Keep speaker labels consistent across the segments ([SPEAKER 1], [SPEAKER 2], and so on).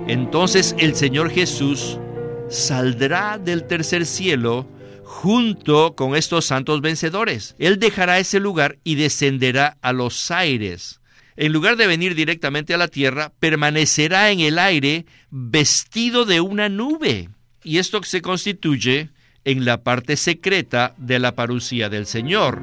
[SPEAKER 1] entonces el Señor Jesús saldrá del tercer cielo junto con estos santos vencedores. Él dejará ese lugar y descenderá a los aires. En lugar de venir directamente a la tierra, permanecerá en el aire vestido de una nube. Y esto se constituye en la parte secreta de la parucía del Señor.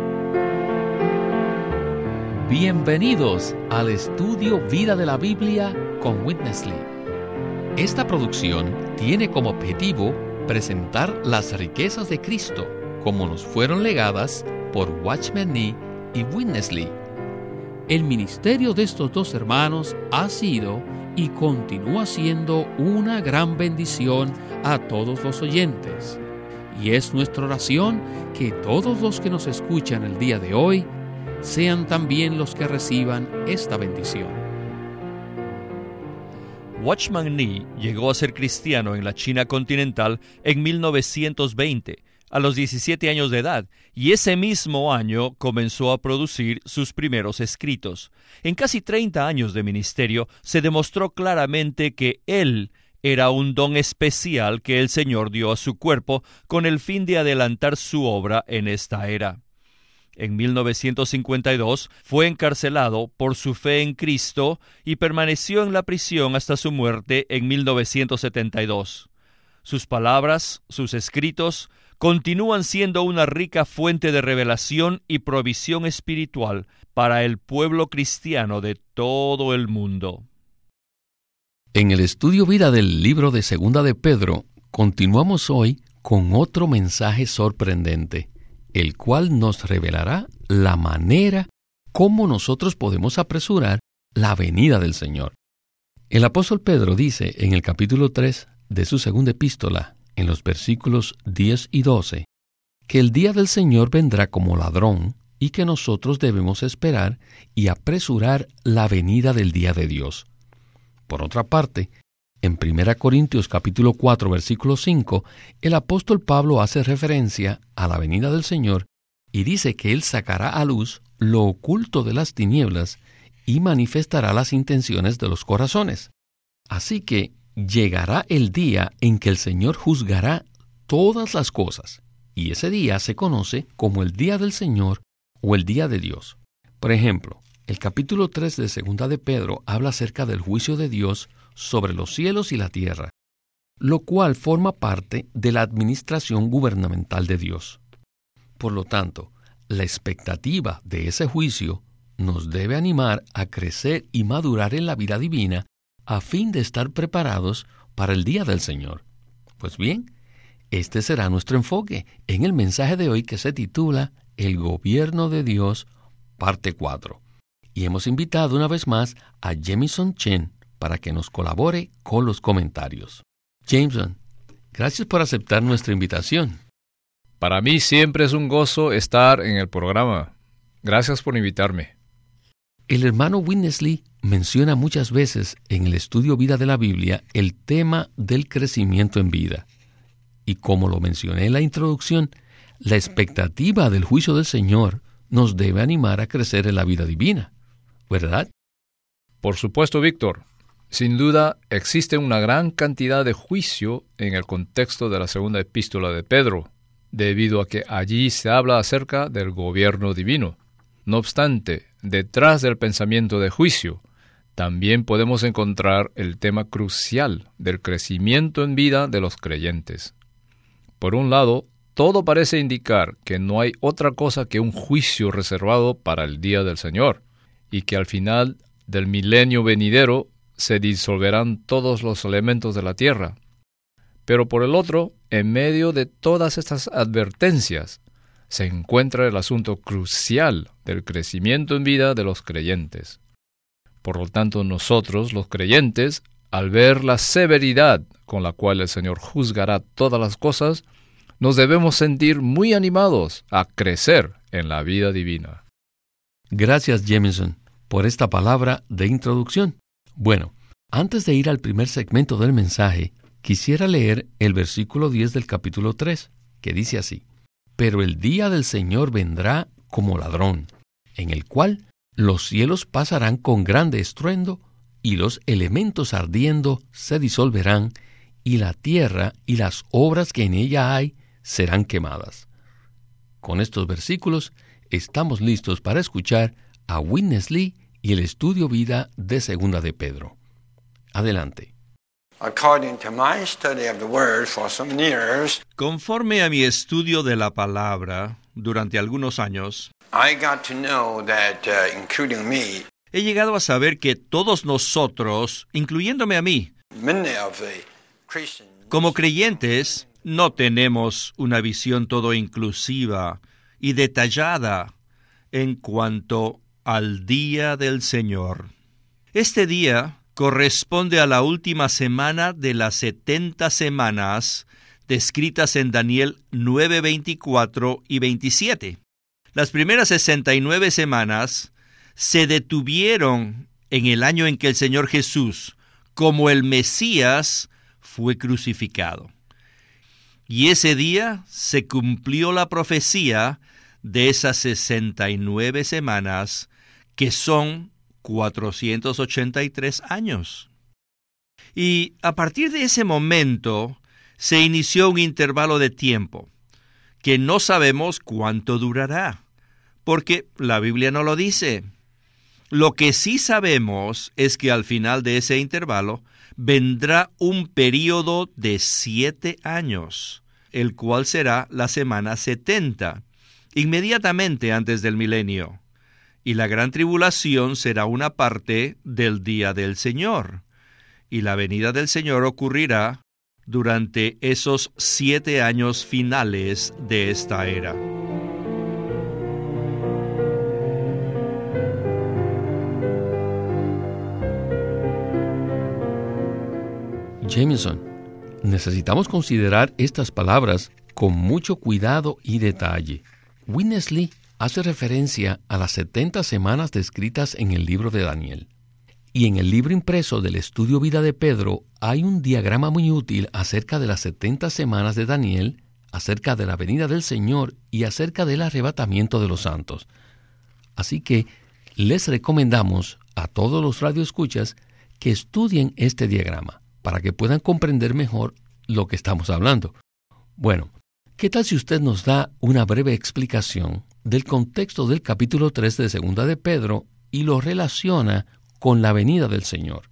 [SPEAKER 2] Bienvenidos al estudio Vida de la Biblia con Witness Lee. Esta producción tiene como objetivo presentar las riquezas de Cristo como nos fueron legadas por Watchman Nee y Witness Lee. El ministerio de estos dos hermanos ha sido y continúa siendo una gran bendición a todos los oyentes. Y es nuestra oración que todos los que nos escuchan el día de hoy sean también los que reciban esta bendición.
[SPEAKER 1] Watchman Nee llegó a ser cristiano en la China continental en 1920, a los 17 años de edad, y ese mismo año comenzó a producir sus primeros escritos. En casi 30 años de ministerio se demostró claramente que él era un don especial que el Señor dio a su cuerpo con el fin de adelantar su obra en esta era. En 1952 fue encarcelado por su fe en Cristo y permaneció en la prisión hasta su muerte en 1972. Sus palabras, sus escritos, continúan siendo una rica fuente de revelación y provisión espiritual para el pueblo cristiano de todo el mundo.
[SPEAKER 2] En el estudio vida del libro de Segunda de Pedro, continuamos hoy con otro mensaje sorprendente, el cual nos revelará la manera cómo nosotros podemos apresurar la venida del Señor. El apóstol Pedro dice en el capítulo 3 de su segunda epístola, en los versículos 10 y 12, que el día del Señor vendrá como ladrón y que nosotros debemos esperar y apresurar la venida del día de Dios. Por otra parte, en 1 Corintios capítulo 4, versículo 5, el apóstol Pablo hace referencia a la venida del Señor y dice que Él sacará a luz lo oculto de las tinieblas y manifestará las intenciones de los corazones. Así que llegará el día en que el Señor juzgará todas las cosas, y ese día se conoce como el día del Señor o el día de Dios. Por ejemplo, el capítulo 3 de Segunda de Pedro habla acerca del juicio de Dios sobre los cielos y la tierra, lo cual forma parte de la administración gubernamental de Dios. Por lo tanto, la expectativa de ese juicio nos debe animar a crecer y madurar en la vida divina a fin de estar preparados para el día del Señor. Pues bien, este será nuestro enfoque en el mensaje de hoy que se titula El Gobierno de Dios, parte 4. Y hemos invitado una vez más a Jameson Chen para que nos colabore con los comentarios. Jameson, gracias por aceptar nuestra invitación.
[SPEAKER 3] Para mí siempre es un gozo estar en el programa. Gracias por invitarme.
[SPEAKER 2] El hermano Witness Lee menciona muchas veces en el estudio Vida de la Biblia el tema del crecimiento en vida. Y como lo mencioné en la introducción, la expectativa del juicio del Señor nos debe animar a crecer en la vida divina, ¿verdad?
[SPEAKER 3] Por supuesto, Víctor. Sin duda, existe una gran cantidad de juicio en el contexto de la segunda epístola de Pedro, debido a que allí se habla acerca del gobierno divino. No obstante, detrás del pensamiento de juicio, también podemos encontrar el tema crucial del crecimiento en vida de los creyentes. Por un lado, todo parece indicar que no hay otra cosa que un juicio reservado para el día del Señor, y que al final del milenio venidero se disolverán todos los elementos de la tierra. Pero por el otro, en medio de todas estas advertencias, se encuentra el asunto crucial del crecimiento en vida de los creyentes. Por lo tanto, nosotros, los creyentes, al ver la severidad con la cual el Señor juzgará todas las cosas, nos debemos sentir muy animados a crecer en la vida divina.
[SPEAKER 2] Gracias, Jameson, por esta palabra de introducción. Bueno, antes de ir al primer segmento del mensaje, quisiera leer el versículo 10 del capítulo 3, que dice así: Pero el día del Señor vendrá como ladrón, en el cual los cielos pasarán con grande estruendo, y los elementos ardiendo se disolverán, y la tierra y las obras que en ella hay serán quemadas. Con estos versículos estamos listos para escuchar a Witness Lee y el estudio vida de Segunda de Pedro. Adelante.
[SPEAKER 1] Conforme a mi estudio de la palabra durante algunos años, he llegado a saber que todos nosotros, incluyéndome a mí, como creyentes, no tenemos una visión todo inclusiva y detallada en cuanto al día del Señor. Este día corresponde a la última semana de las 70 semanas descritas en Daniel 9, 24 y 27. Las primeras 69 semanas se detuvieron en el año en que el Señor Jesús, como el Mesías, fue crucificado. Y ese día se cumplió la profecía de esas 69 semanas, que son 483 años. Y a partir de ese momento se inició un intervalo de tiempo que no sabemos cuánto durará, porque la Biblia no lo dice. Lo que sí sabemos es que al final de ese intervalo vendrá un período de 7 años, el cual será la semana 70, inmediatamente antes del milenio. Y la gran tribulación será una parte del día del Señor. Y la venida del Señor ocurrirá durante esos 7 años finales de esta era.
[SPEAKER 2] Jameson, necesitamos considerar estas palabras con mucho cuidado y detalle. Witness Lee hace referencia a las 70 semanas descritas en el libro de Daniel. Y en el libro impreso del estudio vida de Pedro hay un diagrama muy útil acerca de las 70 semanas de Daniel, acerca de la venida del Señor y acerca del arrebatamiento de los santos. Así que les recomendamos a todos los radioescuchas que estudien este diagrama para que puedan comprender mejor lo que estamos hablando. Bueno, ¿qué tal si usted nos da una breve explicación del contexto del capítulo 3 de Segunda de Pedro y lo relaciona con la venida del Señor?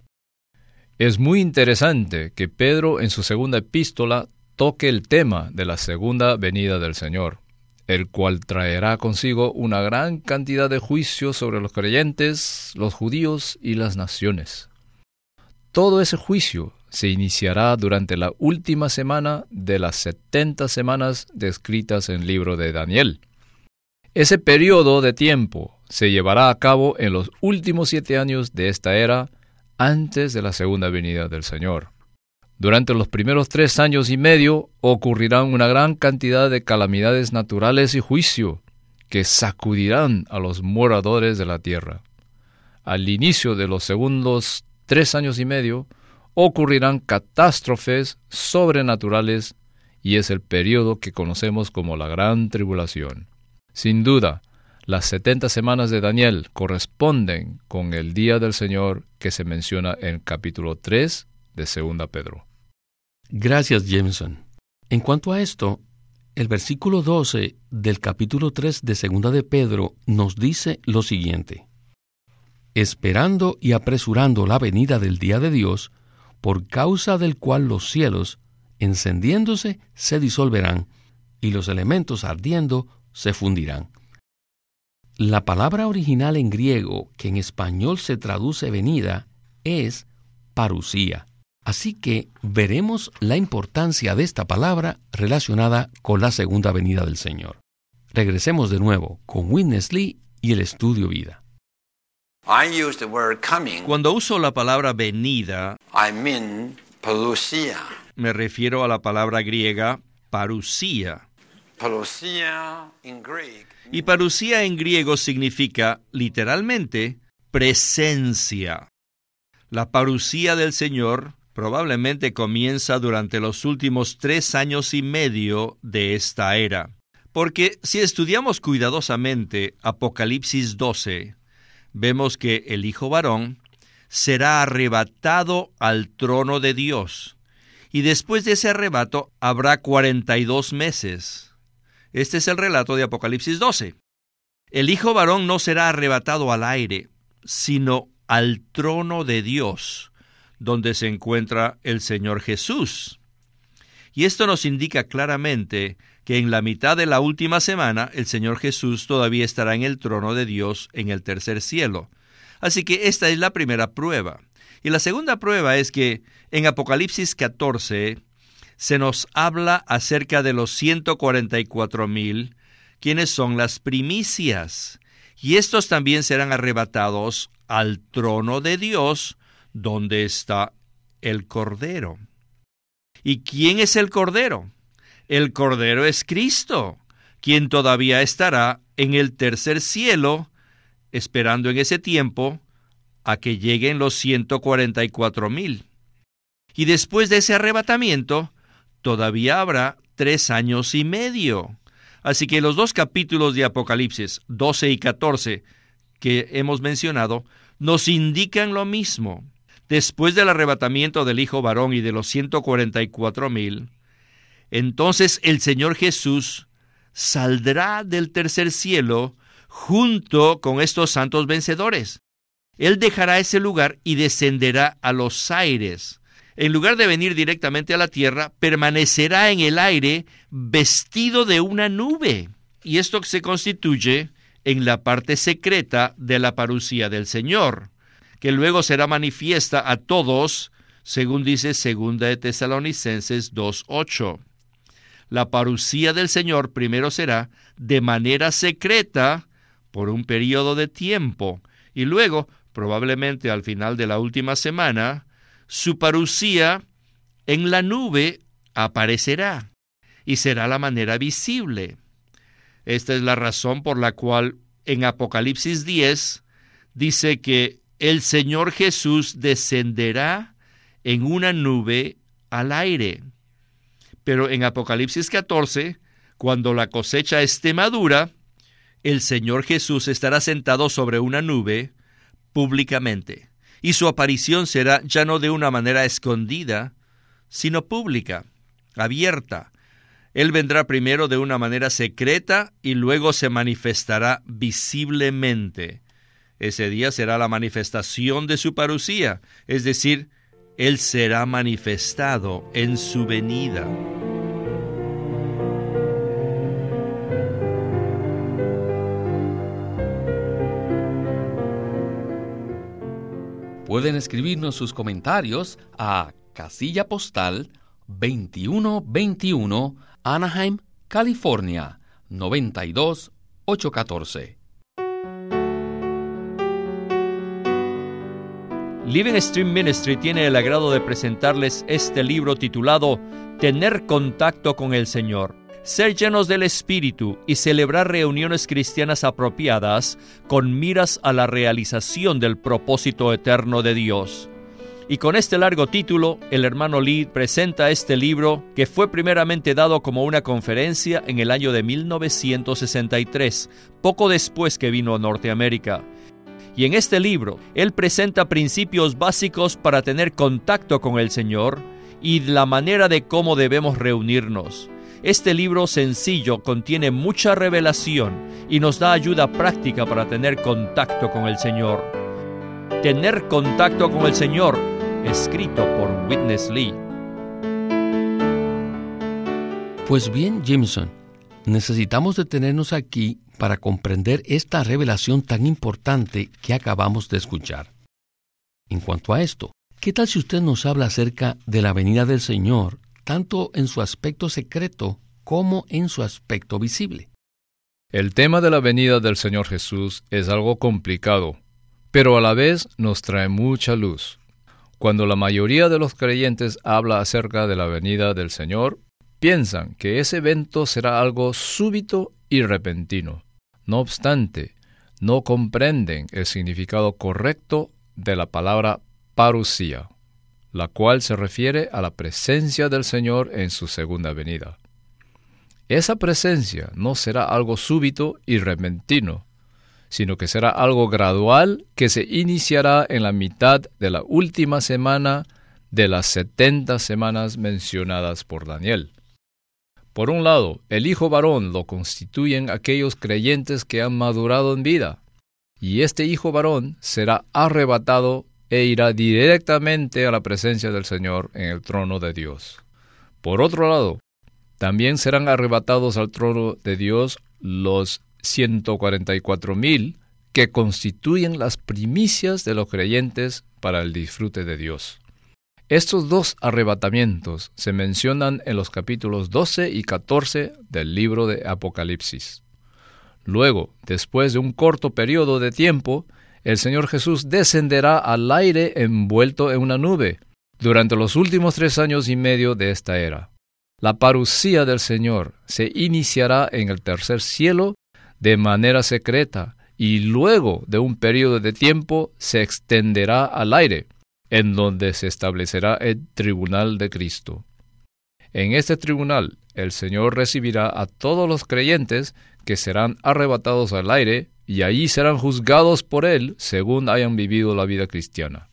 [SPEAKER 3] Es muy interesante que Pedro en su segunda epístola toque el tema de la segunda venida del Señor, el cual traerá consigo una gran cantidad de juicios sobre los creyentes, los judíos y las naciones. Todo ese juicio se iniciará durante la última semana de las 70 semanas descritas en el libro de Daniel. Ese periodo de tiempo se llevará a cabo en los últimos 7 años de esta era, antes de la segunda venida del Señor. Durante los primeros 3 años y medio ocurrirán una gran cantidad de calamidades naturales y juicio que sacudirán a los moradores de la tierra. Al inicio de los segundos 3 años y medio ocurrirán catástrofes sobrenaturales y es el periodo que conocemos como la Gran Tribulación. Sin duda, las 70 semanas de Daniel corresponden con el día del Señor que se menciona en capítulo 3 de 2 Pedro.
[SPEAKER 2] Gracias, Jameson. En cuanto a esto, el versículo 12 del capítulo 3 de 2 de Pedro nos dice lo siguiente: esperando y apresurando la venida del día de Dios, por causa del cual los cielos, encendiéndose, se disolverán, y los elementos ardiendo se fundirán. La palabra original en griego, que en español se traduce venida, es parusía. Así que veremos la importancia de esta palabra relacionada con la segunda venida del Señor. Regresemos de nuevo con Witness Lee y el estudio vida.
[SPEAKER 1] Cuando uso la palabra venida,
[SPEAKER 4] parousia.
[SPEAKER 1] me refiero a la palabra griega parusía.
[SPEAKER 4] Parousia in Greek.
[SPEAKER 1] Y parusía en griego significa, literalmente, presencia. La parusía del Señor probablemente comienza durante los últimos 3 años y medio de esta era. Porque si estudiamos cuidadosamente Apocalipsis 12, vemos que el Hijo varón será arrebatado al trono de Dios. Y después de ese arrebato habrá 42 meses. Este es el relato de Apocalipsis 12. El Hijo varón no será arrebatado al aire, sino al trono de Dios, donde se encuentra el Señor Jesús. Y esto nos indica claramente que en la mitad de la última semana el Señor Jesús todavía estará en el trono de Dios en el tercer cielo. Así que esta es la primera prueba. Y la segunda prueba es que en Apocalipsis 14 se nos habla acerca de los 144,000, quienes son las primicias. Y estos también serán arrebatados al trono de Dios, donde está el Cordero. ¿Y quién es el Cordero? El Cordero es Cristo, quien todavía estará en el tercer cielo, esperando en ese tiempo a que lleguen los 144,000. Y después de ese arrebatamiento, todavía habrá 3 años y medio. Así que los 2 capítulos de Apocalipsis, 12 y 14, que hemos mencionado, nos indican lo mismo. Después del arrebatamiento del Hijo varón y de los 144,000, entonces el Señor Jesús saldrá del tercer cielo junto con estos santos vencedores. Él dejará ese lugar y descenderá a los aires. En lugar de venir directamente a la tierra, permanecerá en el aire vestido de una nube. Y esto se constituye en la parte secreta de la parucía del Señor, que luego será manifiesta a todos, según dice 2 de Tesalonicenses 2:8. La parucía del Señor primero será de manera secreta por un periodo de tiempo, y luego, probablemente al final de la última semana, su parucía en la nube aparecerá, y será la manera visible. Esta es la razón por la cual en Apocalipsis 10 dice que el Señor Jesús descenderá en una nube al aire. Pero en Apocalipsis 14, cuando la cosecha esté madura, el Señor Jesús estará sentado sobre una nube públicamente. Y su aparición será ya no de una manera escondida, sino pública, abierta. Él vendrá primero de una manera secreta y luego se manifestará visiblemente. Ese día será la manifestación de su parucía, es decir, Él será manifestado en su venida.
[SPEAKER 2] Pueden escribirnos sus comentarios a casilla postal 2121, Anaheim, California, 92814.
[SPEAKER 1] Living Stream Ministry tiene el agrado de presentarles este libro titulado Tener contacto con el Señor, ser llenos del Espíritu y celebrar reuniones cristianas apropiadas con miras a la realización del propósito eterno de Dios. Y con este largo título, el hermano Lee presenta este libro que fue primeramente dado como una conferencia en el año de 1963, poco después que vino a Norteamérica. Y en este libro, él presenta principios básicos para tener contacto con el Señor y la manera de cómo debemos reunirnos. Este libro sencillo contiene mucha revelación y nos da ayuda práctica para tener contacto con el Señor. Tener contacto con el Señor, escrito por Witness Lee.
[SPEAKER 2] Pues bien, Jameson, necesitamos detenernos aquí para comprender esta revelación tan importante que acabamos de escuchar. En cuanto a esto, ¿qué tal si usted nos habla acerca de la venida del Señor, tanto en su aspecto secreto como en su aspecto visible?
[SPEAKER 3] El tema de la venida del Señor Jesús es algo complicado, pero a la vez nos trae mucha luz. Cuando la mayoría de los creyentes habla acerca de la venida del Señor, piensan que ese evento será algo súbito y repentino. No obstante, no comprenden el significado correcto de la palabra parucía, la cual se refiere a la presencia del Señor en su segunda venida. Esa presencia no será algo súbito y repentino, sino que será algo gradual que se iniciará en la mitad de la última semana de las 70 semanas mencionadas por Daniel. Por un lado, el hijo varón lo constituyen aquellos creyentes que han madurado en vida, y este hijo varón será arrebatado e irá directamente a la presencia del Señor en el trono de Dios. Por otro lado, también serán arrebatados al trono de Dios los 144,000 que constituyen las primicias de los creyentes para el disfrute de Dios. Estos dos arrebatamientos se mencionan en los capítulos 12 y 14 del libro de Apocalipsis. Luego, después de un corto periodo de tiempo, el Señor Jesús descenderá al aire envuelto en una nube durante los últimos 3 años y medio de esta era. La parusía del Señor se iniciará en el tercer cielo de manera secreta y luego de un periodo de tiempo se extenderá al aire, en donde se establecerá el tribunal de Cristo. En este tribunal, el Señor recibirá a todos los creyentes que serán arrebatados al aire y allí serán juzgados por Él según hayan vivido la vida cristiana.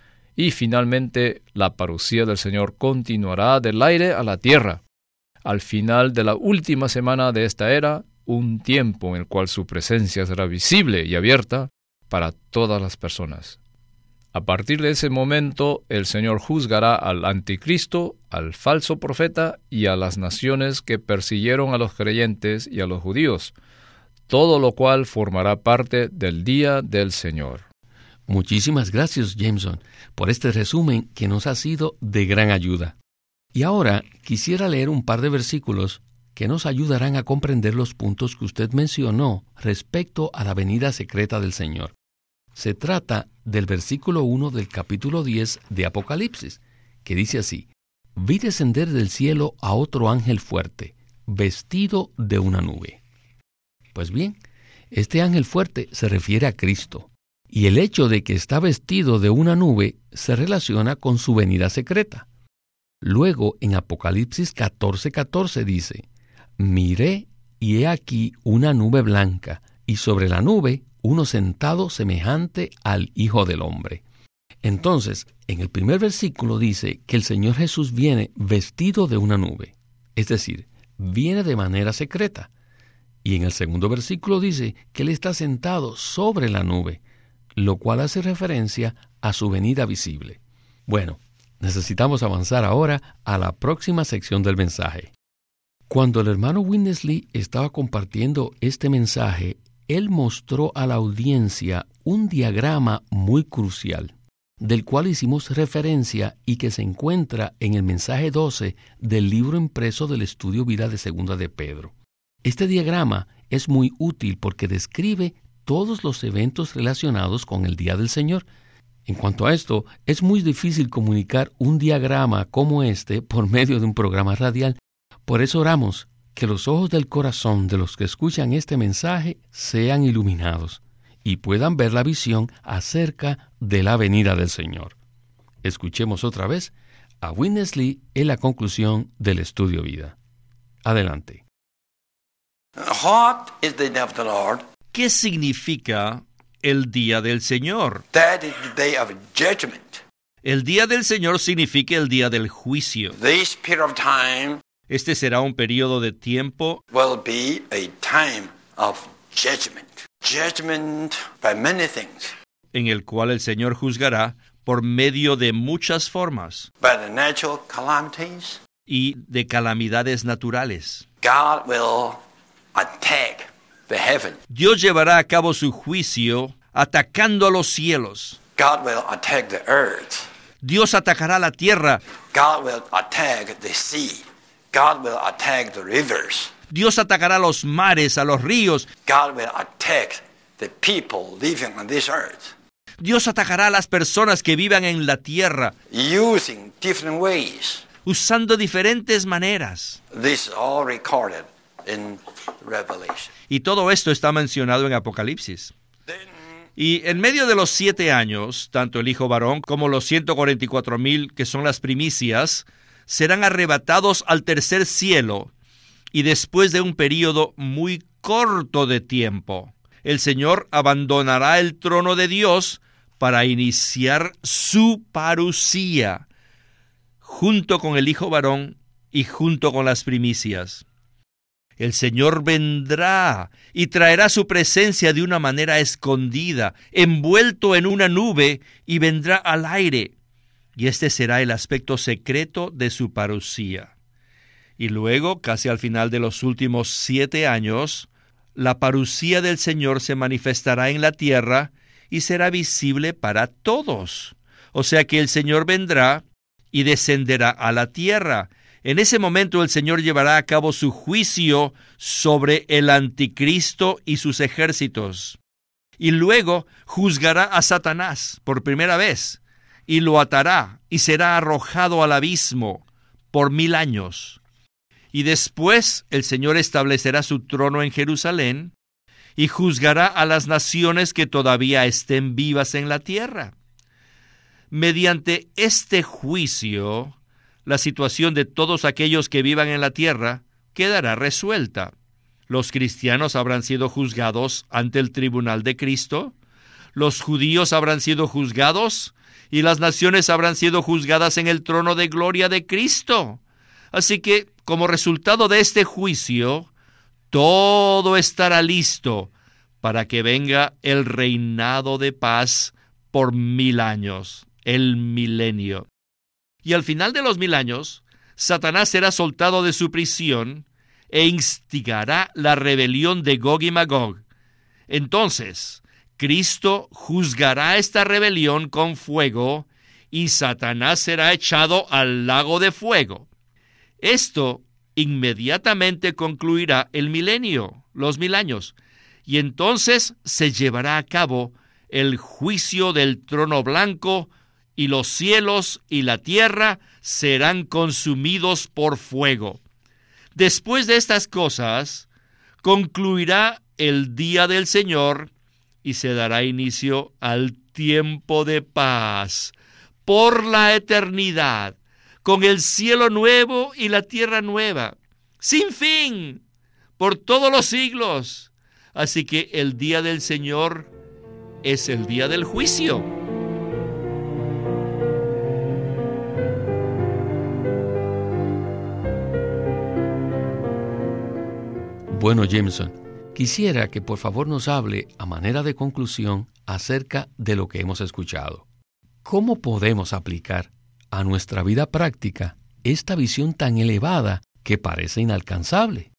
[SPEAKER 3] Y finalmente, la parusía del Señor continuará del aire a la tierra, al final de la última semana de esta era, un tiempo en el cual su presencia será visible y abierta para todas las personas. A partir de ese momento, el Señor juzgará al anticristo, al falso profeta y a las naciones que persiguieron a los creyentes y a los judíos, todo lo cual formará parte del día del Señor.
[SPEAKER 2] Muchísimas gracias, Jameson, por este resumen que nos ha sido de gran ayuda. Y ahora quisiera leer un par de versículos que nos ayudarán a comprender los puntos que usted mencionó respecto a la venida secreta del Señor. Se trata del versículo 1 del capítulo 10 de Apocalipsis, que dice así: «Vi descender del cielo a otro ángel fuerte, vestido de una nube». Pues bien, este ángel fuerte se refiere a Cristo, y el hecho de que está vestido de una nube se relaciona con su venida secreta. Luego, en Apocalipsis 14:14 dice: «Miré, y he aquí una nube blanca, y sobre la nube uno sentado semejante al Hijo del Hombre». Entonces, en el primer versículo dice que el Señor Jesús viene vestido de una nube, es decir, viene de manera secreta. Y en el segundo versículo dice que Él está sentado sobre la nube, lo cual hace referencia a su venida visible. Bueno, necesitamos avanzar ahora a la próxima sección del mensaje. Cuando el hermano Winnesley estaba compartiendo este mensaje, él mostró a la audiencia un diagrama muy crucial, del cual hicimos referencia y que se encuentra en el mensaje 12 del libro impreso del estudio Vida de Segunda de Pedro. Este diagrama es muy útil porque describe todos los eventos relacionados con el Día del Señor. En cuanto a esto, es muy difícil comunicar un diagrama como este por medio de un programa radial. Por eso oramos que los ojos del corazón de los que escuchan este mensaje sean iluminados y puedan ver la visión acerca de la venida del Señor. Escuchemos otra vez a Winnesley en la conclusión del estudio Vida. Adelante.
[SPEAKER 4] What is the day of the Lord?
[SPEAKER 1] ¿Qué significa el día del Señor?
[SPEAKER 4] That is the day of judgment.
[SPEAKER 1] El día del Señor significa el día del juicio.
[SPEAKER 4] This period of time
[SPEAKER 1] Este será un periodo de tiempo
[SPEAKER 4] will be a time of judgment. Judgment by many things.
[SPEAKER 1] en el cual el Señor juzgará por medio de muchas formas
[SPEAKER 4] By the natural calamities,
[SPEAKER 1] y de calamidades naturales.
[SPEAKER 4] God will attack the heaven.
[SPEAKER 1] Dios llevará a cabo su juicio atacando a los cielos.
[SPEAKER 4] God will attack the earth.
[SPEAKER 1] Dios atacará la tierra.
[SPEAKER 4] God will attack the sea. God will attack the rivers.
[SPEAKER 1] Dios atacará a los mares, a los ríos.
[SPEAKER 4] God will attack the people living on this earth
[SPEAKER 1] Dios atacará a las personas que vivan en la tierra,
[SPEAKER 4] using different ways.
[SPEAKER 1] usando diferentes maneras.
[SPEAKER 4] This is all recorded in Revelation.
[SPEAKER 1] Y todo esto está mencionado en Apocalipsis.
[SPEAKER 4] Then
[SPEAKER 1] Y en medio de los 7 años, tanto el hijo varón como los 144,000, que son las primicias, serán arrebatados al tercer cielo, y después de un periodo muy corto de tiempo, el Señor abandonará el trono de Dios para iniciar su parusía, junto con el Hijo varón y junto con las primicias. El Señor vendrá y traerá su presencia de una manera escondida, envuelto en una nube, y vendrá al aire. Y este será el aspecto secreto de su parusía. Y luego, casi al final de los últimos 7 años, la parusía del Señor se manifestará en la tierra y será visible para todos. O sea que el Señor vendrá y descenderá a la tierra. En ese momento el Señor llevará a cabo su juicio sobre el anticristo y sus ejércitos. Y luego juzgará a Satanás por primera vez, y lo atará, y será arrojado al abismo por 1000 años. Y después el Señor establecerá su trono en Jerusalén, y juzgará a las naciones que todavía estén vivas en la tierra. Mediante este juicio, la situación de todos aquellos que vivan en la tierra quedará resuelta. Los cristianos habrán sido juzgados ante el tribunal de Cristo, los judíos habrán sido juzgados, y las naciones habrán sido juzgadas en el trono de gloria de Cristo. Así que, como resultado de este juicio, todo estará listo para que venga el reinado de paz por 1000 años, el milenio. Y al final de los 1000 años, Satanás será soltado de su prisión e instigará la rebelión de Gog y Magog. Entonces, Cristo juzgará esta rebelión con fuego y Satanás será echado al lago de fuego. Esto inmediatamente concluirá el milenio, los 1000 años, y entonces se llevará a cabo el juicio del trono blanco, y los cielos y la tierra serán consumidos por fuego. Después de estas cosas, concluirá el día del Señor y se dará inicio al tiempo de paz por la eternidad, con el cielo nuevo y la tierra nueva, sin fin, por todos los siglos. Así que el día del Señor es el día del juicio.
[SPEAKER 2] Bueno, Jameson, quisiera que por favor nos hable a manera de conclusión acerca de lo que hemos escuchado. ¿Cómo podemos aplicar a nuestra vida práctica esta visión tan elevada que parece inalcanzable?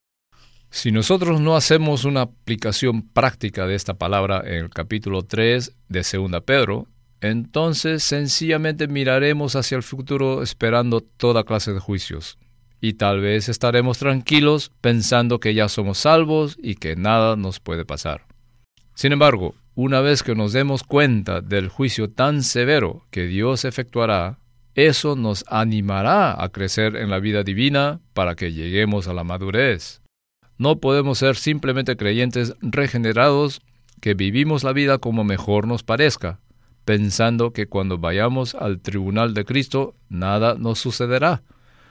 [SPEAKER 3] Si nosotros no hacemos una aplicación práctica de esta palabra en el capítulo 3 de 2 Pedro, entonces sencillamente miraremos hacia el futuro esperando toda clase de juicios. Y tal vez estaremos tranquilos pensando que ya somos salvos y que nada nos puede pasar. Sin embargo, una vez que nos demos cuenta del juicio tan severo que Dios efectuará, eso nos animará a crecer en la vida divina para que lleguemos a la madurez. No podemos ser simplemente creyentes regenerados que vivimos la vida como mejor nos parezca, pensando que cuando vayamos al tribunal de Cristo nada nos sucederá.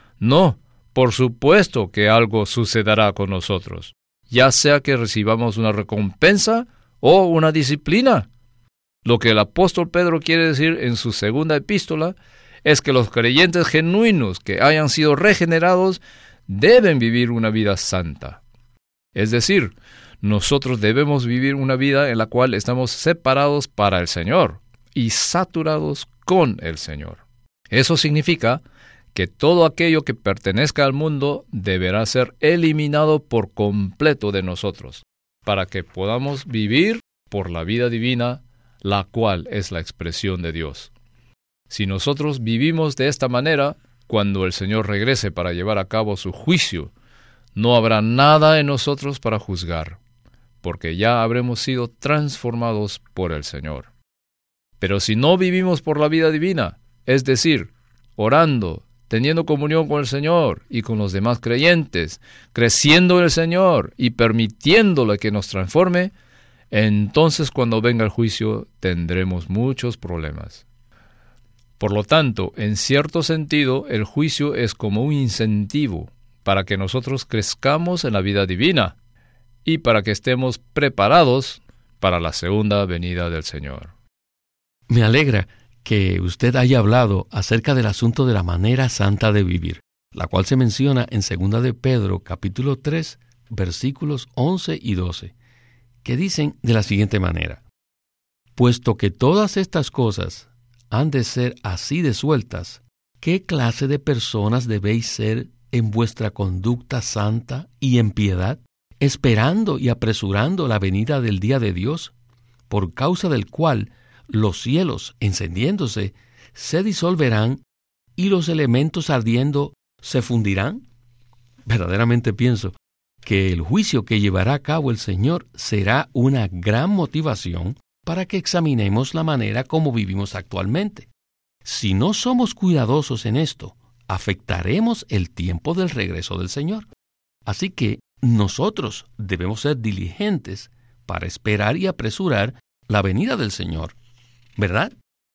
[SPEAKER 3] No, por supuesto que algo sucederá con nosotros, ya sea que recibamos una recompensa o una disciplina. Lo que el apóstol Pedro quiere decir en su segunda epístola es que los creyentes genuinos que hayan sido regenerados deben vivir una vida santa. Es decir, nosotros debemos vivir una vida en la cual estamos separados para el Señor y saturados con el Señor. Eso significa que todo aquello que pertenezca al mundo deberá ser eliminado por completo de nosotros, para que podamos vivir por la vida divina, la cual es la expresión de Dios. Si nosotros vivimos de esta manera, cuando el Señor regrese para llevar a cabo su juicio, no habrá nada en nosotros para juzgar, porque ya habremos sido transformados por el Señor. Pero si no vivimos por la vida divina, es decir, orando, teniendo comunión con el Señor y con los demás creyentes, creciendo en el Señor y permitiéndole que nos transforme, entonces cuando venga el juicio tendremos muchos problemas. Por lo tanto, en cierto sentido, el juicio es como un incentivo para que nosotros crezcamos en la vida divina y para que estemos preparados para la segunda venida del Señor.
[SPEAKER 2] Me alegra que usted haya hablado acerca del asunto de la manera santa de vivir, la cual se menciona en 2 de Pedro, capítulo 3, versículos 11 y 12, que dicen de la siguiente manera: puesto que todas estas cosas han de ser así de sueltas, ¿qué clase de personas debéis ser en vuestra conducta santa y en piedad, esperando y apresurando la venida del día de Dios, por causa del cual los cielos, encendiéndose, se disolverán y los elementos ardiendo se fundirán? Verdaderamente pienso que el juicio que llevará a cabo el Señor será una gran motivación para que examinemos la manera como vivimos actualmente. Si no somos cuidadosos en esto, afectaremos el tiempo del regreso del Señor. Así que nosotros debemos ser diligentes para esperar y apresurar la venida del Señor, ¿verdad?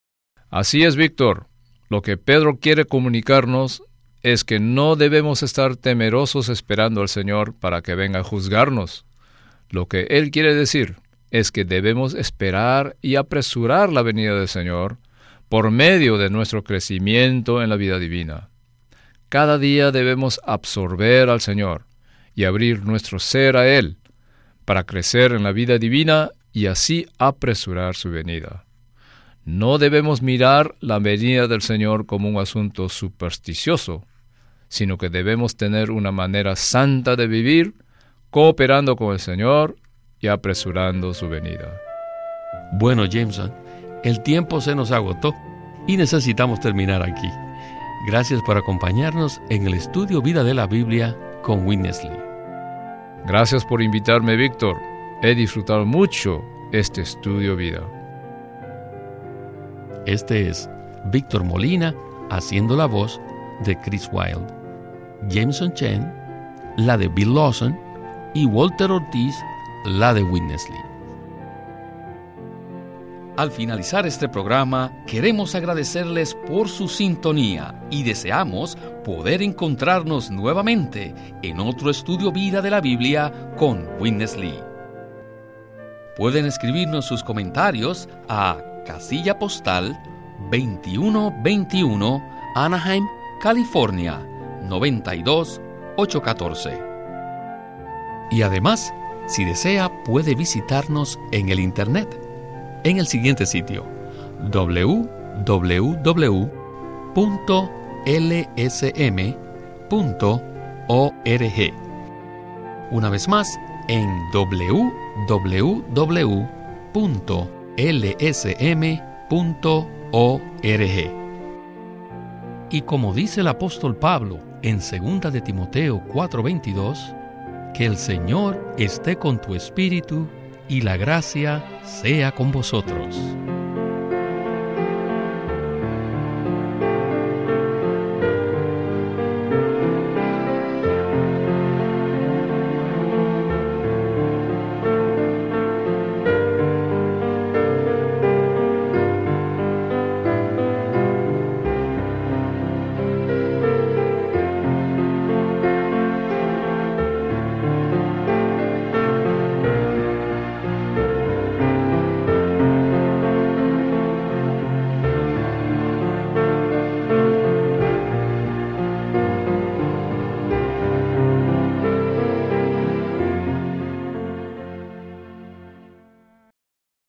[SPEAKER 3] Así es, Víctor. Lo que Pedro quiere comunicarnos es que no debemos estar temerosos esperando al Señor para que venga a juzgarnos. Lo que él quiere decir es que debemos esperar y apresurar la venida del Señor por medio de nuestro crecimiento en la vida divina. Cada día debemos absorber al Señor y abrir nuestro ser a Él para crecer en la vida divina y así apresurar su venida. No debemos mirar la venida del Señor como un asunto supersticioso, sino que debemos tener una manera santa de vivir, cooperando con el Señor y apresurando su venida.
[SPEAKER 2] Bueno, Jameson, el tiempo se nos agotó y necesitamos terminar aquí. Gracias por acompañarnos en el estudio Vida de la Biblia con Witness Lee.
[SPEAKER 3] Gracias por invitarme, Víctor. He disfrutado mucho este estudio vida.
[SPEAKER 2] Este es Víctor Molina haciendo la voz de Chris Wilde, Jameson Chen la de Bill Lawson y Walter Ortiz la de Witness Lee.
[SPEAKER 5] Al finalizar este programa, queremos agradecerles por su sintonía y deseamos poder encontrarnos nuevamente en otro estudio Vida de la Biblia con Witness Lee. Pueden escribirnos sus comentarios a Casilla Postal 2121, Anaheim, California 92814.
[SPEAKER 2] Y además, si desea, puede visitarnos en el Internet, en el siguiente sitio: www.lsm.org. Una vez más, en www.lsm.org. Y como dice el apóstol Pablo en 2 de Timoteo 4:22, que el Señor esté con tu espíritu y la gracia sea con vosotros.